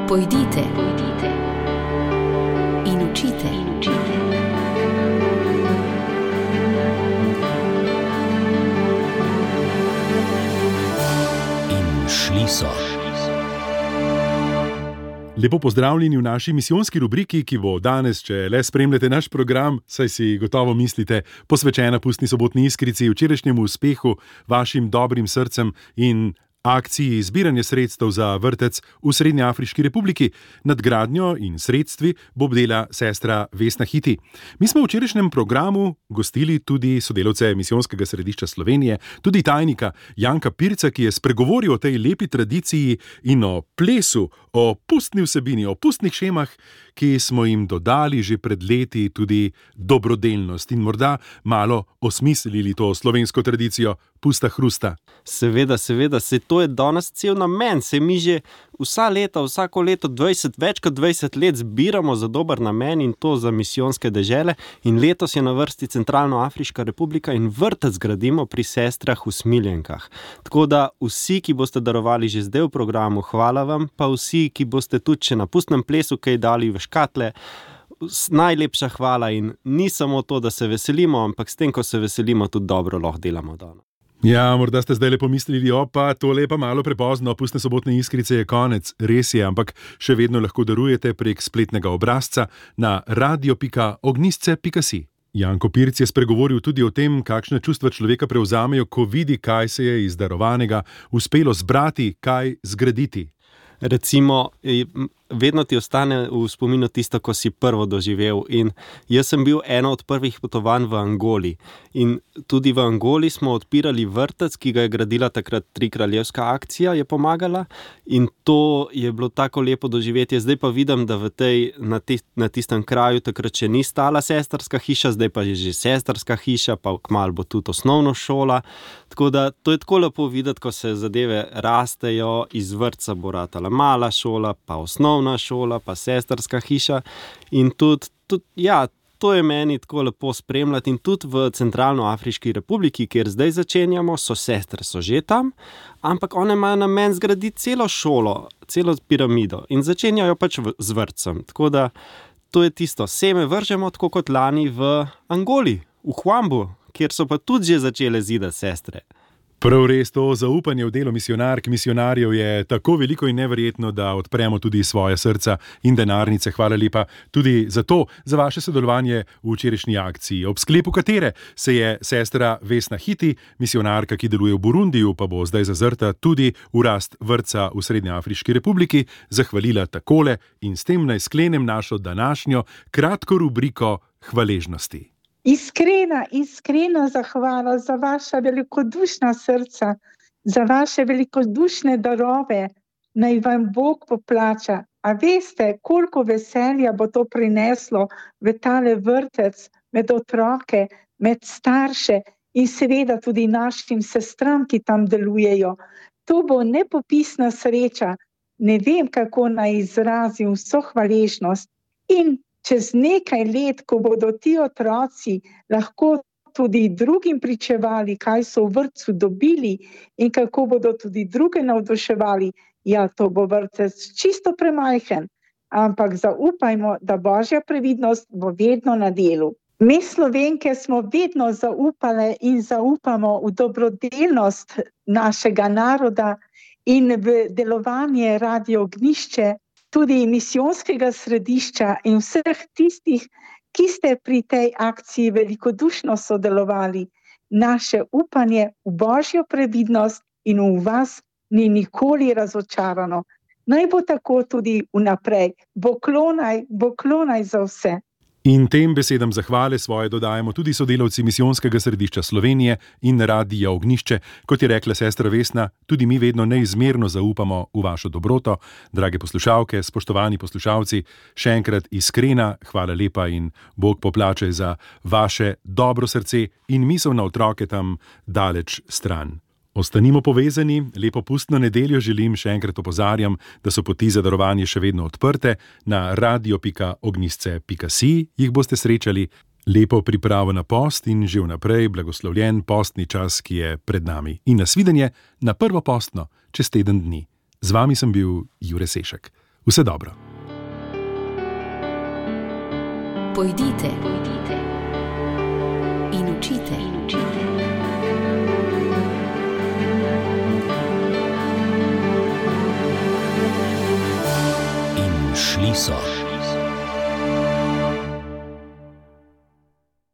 Pojdite in učite. In šli so. Lepo pozdravljeni v naši misijonski rubriki, ki bo danes, če le spremljate naš program, saj si gotovo mislite, posvečena Pustni sobotni iskrici, včerajšnjemu uspehu, vašim dobrim srcem in akciji zbiranja sredstev za vrtec v Srednjeafriški republiki. Nadgradnjo in sredstvi bo bdela sestra Vesna Hiti. Mi smo v včerajšnjem programu gostili tudi sodelavce Misijonskega središča Slovenije, tudi tajnika Janka Pirca, ki je spregovoril o tej lepi tradiciji in o plesu, o pustni vsebini, o pustnih šemah, ki smo jim dodali že pred leti tudi dobrodelnost in morda malo osmislili to slovensko tradicijo pusta hrusta. Seveda, se to je danes cel namen, se mi že vsako leto več kot 20 let zbiramo za dober namen in to za misijonske dežele in letos je na vrsti Centralnoafriška republika in vrtec gradimo pri sestrah v Smiljenkah. Tako da vsi, ki boste darovali že zdaj v programu, hvala vam, pa vsi, ki boste tudi še na pustnem plesu kaj dali v škatle, najlepša hvala in ni samo to, da se veselimo, ampak s tem, ko se veselimo, tudi dobro lahko delamo danes. Ja, morda ste zdaj le pomislili, opa, tole pa malo prepozno, Pustne sobotne iskrice je konec. Res je, ampak še vedno lahko darujete prek spletnega obrazca na radio.ognisce.si. Janko Pirc je spregovoril tudi o tem, kakšne čustva človeka prevzamejo, ko vidi, kaj se je iz darovanega uspelo zbrati, kaj zgraditi. Recimo, vedno ti ostane v spominu tisto, ko si prvo doživel in jaz sem bil eno od prvih potovanj v Angoli in tudi v Angoli smo odpirali vrtec, ki ga je gradila takrat Trikraljevska akcija, je pomagala in to je bilo tako lepo doživetje. Zdaj pa vidim, da na tistem kraju takrat še ni stala sestrska hiša, zdaj pa je že sestrska hiša, pa kmalu bo tudi osnovna šola, tako da to je tako lepo videti, ko se zadeve rastejo, iz vrtca bo ratala mala šola, pa osnovna šola, pa sestrska hiša in tudi to je meni tako lepo spremljati in tudi v Centralnoafriški republiki, kjer zdaj začenjamo, sestre so že tam, ampak one imajo namen zgraditi celo šolo, celo piramido in začenjajo pač z vrtcem, tako da to je tisto, seme vržemo tako kot lani v Angoli, v Huambu, kjer so pa tudi že začele zidati sestre. Prav res, to zaupanje v delo misionarjev je tako veliko in neverjetno, da odpremo tudi svoje srca in denarnice. Hvala lepa tudi za to, za vaše sodelovanje v včerajšnji akciji, ob sklepu katere se je sestra Vesna Hiti, misionarka, ki deluje v Burundiju, pa bo zdaj zazrta tudi v rast vrtca v Srednjeafriški republiki, zahvalila takole in s tem naj sklenem našo današnjo kratko rubriko hvaležnosti. Iskrena zahvala za vaša velikodušna srca, za vaše velikodušne darove, naj vam Bog poplača. A veste, koliko veselja bo to prineslo v tale vrtec, med otroke, med starše in seveda tudi našim sestram, ki tam delujejo. To bo nepopisna sreča, ne vem, kako naj izrazim vso hvaležnost in čez nekaj let, ko bodo ti otroci lahko tudi drugim pričevali, kaj so v vrtcu dobili in kako bodo tudi druge navduševali, to bo vrtec čisto premajhen, ampak zaupajmo, da Božja previdnost bo vedno na delu. Mi Slovenke smo vedno zaupale in zaupamo v dobrodelnost našega naroda in v delovanje Radio Ognjišče, tudi misijonskega središča in vseh tistih, ki ste pri tej akciji velikodušno sodelovali. Naše upanje v Božjo previdnost in v vas ni nikoli razočarano. Naj bo tako tudi vnaprej. Boklonaj za vse. In tem besedam zahvale svoje dodajamo tudi sodelavci Misijonskega središča Slovenije in Radia Ognjišče. Kot je rekla sestra Vesna, tudi mi vedno neizmerno zaupamo v vašo dobroto. Drage poslušalke, spoštovani poslušalci, še enkrat iskrena hvala lepa in Bog poplače za vaše dobro srce in misel na otroke tam daleč stran. Ostanimo povezani, lepo pustno nedeljo želim, še enkrat opozarjam, da so poti za darovanje še vedno odprte, na radio.ognisce.si jih boste srečali. Lepo pripravo na post in že vnaprej blagoslovljen postni čas, ki je pred nami. In nasvidenje na prvo postno, čez teden dni. Z vami sem bil Jure Sešek. Vse dobro. Pojdite in učite. In šli so.